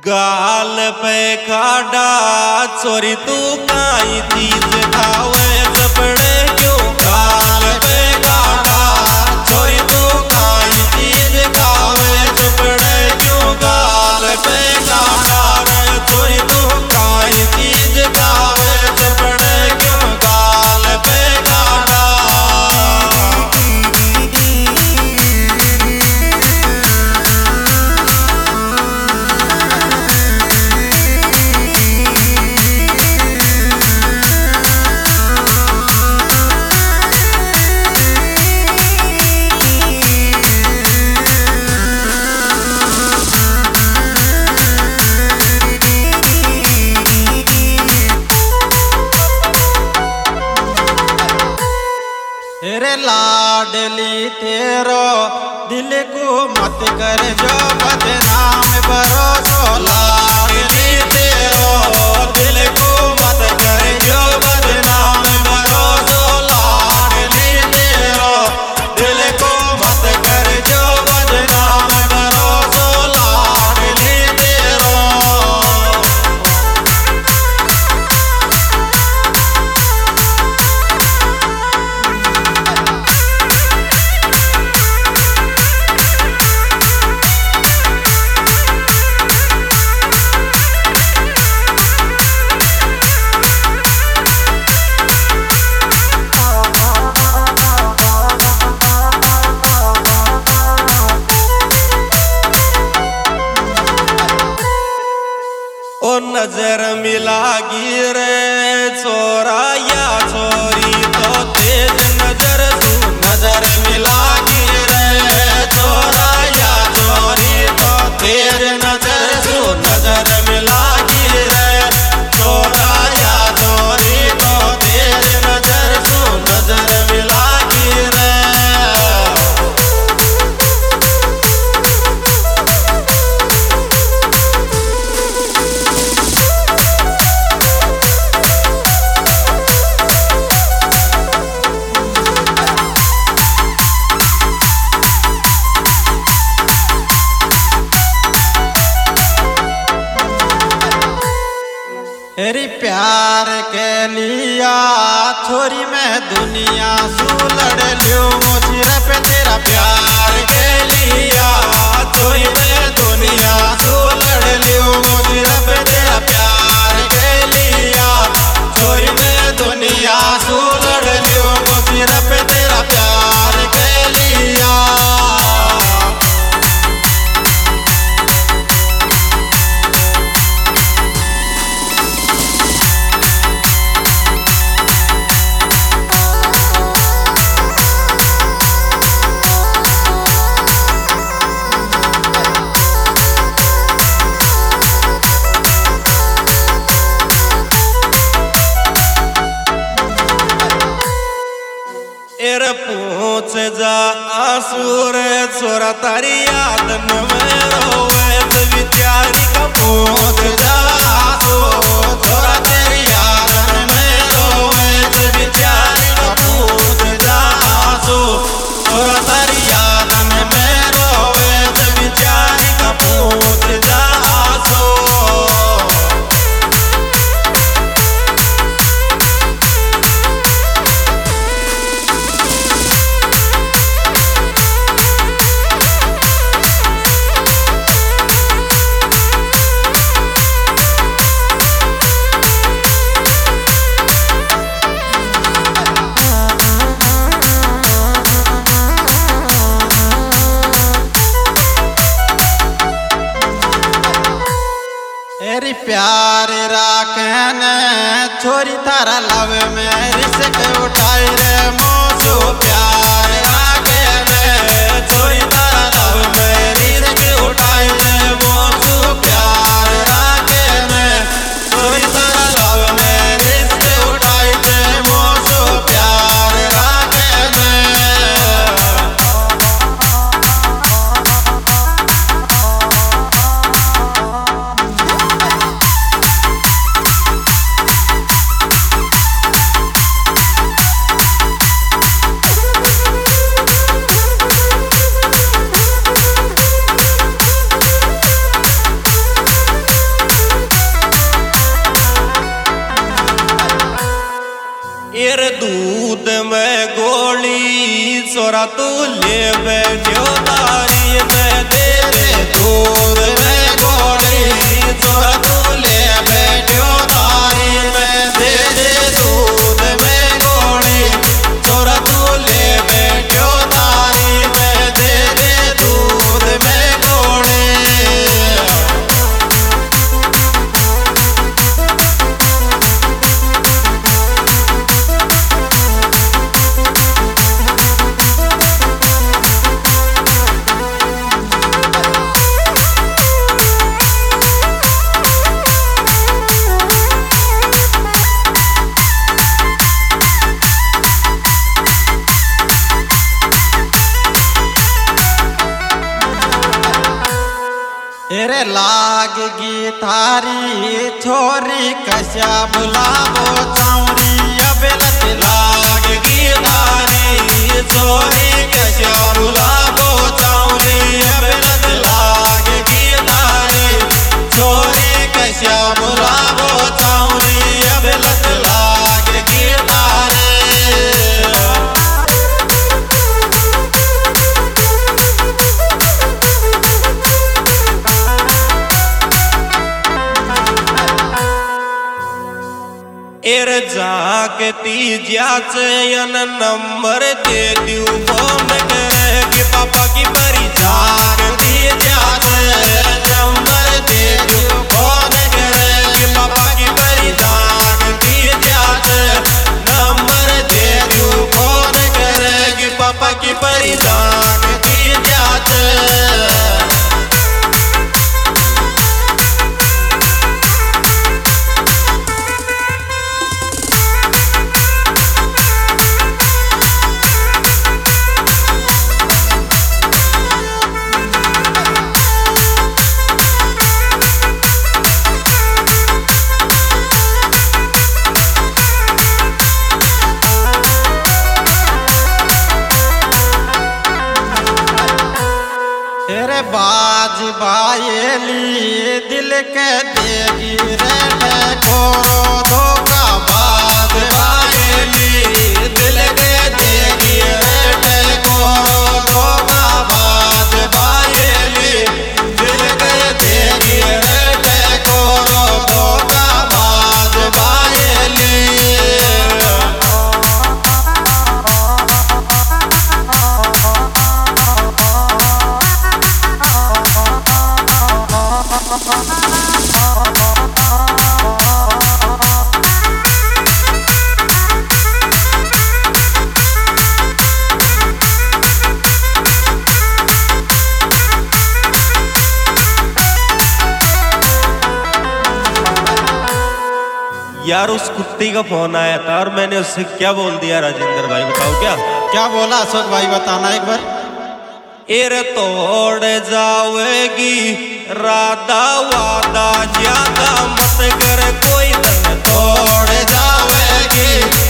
गाल पे काटा चोरी तू काई चीज खावे कपड़े क्यों गाल पे काटा चोरी तू काई चीज खावे कपड़े क्यों गाल पे काटा चोरी तू काई चीज खावे कपड़े क्यों गाल पे काटा। तेरे लाडली तेरो दिल को मत कर जो बदनाम भरोसो लाडली तेरो दिल को मत कर जो बदनाम भरोसो लाडली तेरो दिल को मत कर जो बदनाम भरोसो लाडली तेरो। ओ नजर मिला गिरे चोरा या चोरी तो तेज नजर तू नजर मिला गिरे चोरा या चोरी तो तेज नजर तू नजर मिला गिरे चोरा या चोरी तो तेज नजर तू नजर मिला गिरे। तेरी प्यार के लिया छोरी मैं दुनिया सू लड़ लियो सिर पे तेरा प्यार के लिया छोरी मैं दुनिया सू लड़ लियो सिर पे तेरा प्यार के लिया छोरी मैं दुनिया सू लड़ लियो सिर पे तेरा प्यार के लिया। पूछ जा आसूर छोरा तारी याद में रोवे विचारी का पूछ जा छोरा तेरी याद में रोवे विचारी का पूछ जा छोरा तारी याद में रोवे विचारी का पूछ जा। तेरी प्यार राखन छोरी तारा लव में रिस्क उठाई रे मोसो प्यार राखन छोरी तारा लव में रिस्क उठाई रे मोसो प्यार राखन छोरी तारा लव में रिस्क उठाई रे मोसो प्यार राखन। छोरा तू ले बैठो तारी में दे दे दूध में गोली छोरा तू ले बैठो तारी में दे दे दूध में गोली छोरा तू ले बैठो तारी में दे दे दूध में गोली। तेरे लागगी थारी छोरी कशा बुलावो चावरी अबेलत लागगी थारी छोरी कशा बुलावो चावरी अबेलत लागगी थारी छोरी कशा बुलावो चावरी अबेलत लागगी थारी। एर जागती ज्याचे यन नंबर दे दियो फोन करे कि पापा की परी जागती ज्याचे नंबर दे दियो फोन करे कि पापा की परी जागती ज्याचे नंबर दे दियो फोन करे कि पापा की परी जागती ज्याचे। तेरे बाज बायली दिल के देगी रे कोरो धोखा बाज बायली दिल के देगी रे कोरो धोखा बाज बायली दिल के देगी रे कोरो धोखा बाज बायली। यार उस कुत्ती का फोन आया था और मैंने उससे क्या बोल दिया राजेंद्र भाई बताओ क्या क्या बोला अशोक भाई बताना एक बार। एर तोड़ जावेगी राधा वादा ज्यादा मत कर कोई तन तोड़ जावेगी